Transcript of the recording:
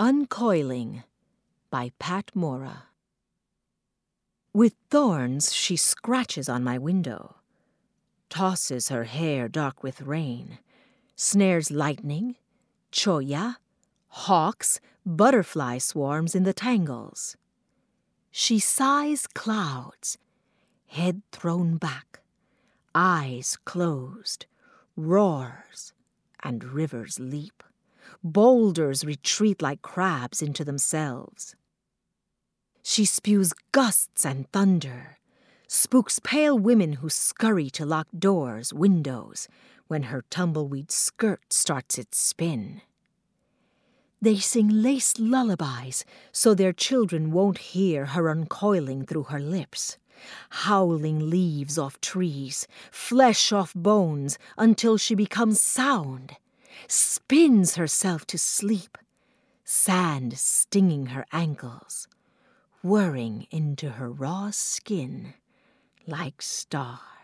Uncoiling by Pat Mora. With thorns she scratches on my window, tosses her hair dark with rain, snares lightning, choya, hawks, butterfly swarms in the tangles. She sighs clouds, head thrown back, eyes closed, roars, and rivers leap. Boulders retreat like crabs into themselves. She spews gusts and thunder, spooks pale women who scurry to lock doors, windows, when her tumbleweed skirt starts its spin. They sing lace lullabies so their children won't hear her uncoiling through her lips, howling leaves off trees, flesh off bones, until she becomes sound, spins herself to sleep, sand stinging her ankles, whirring into her raw skin like stars.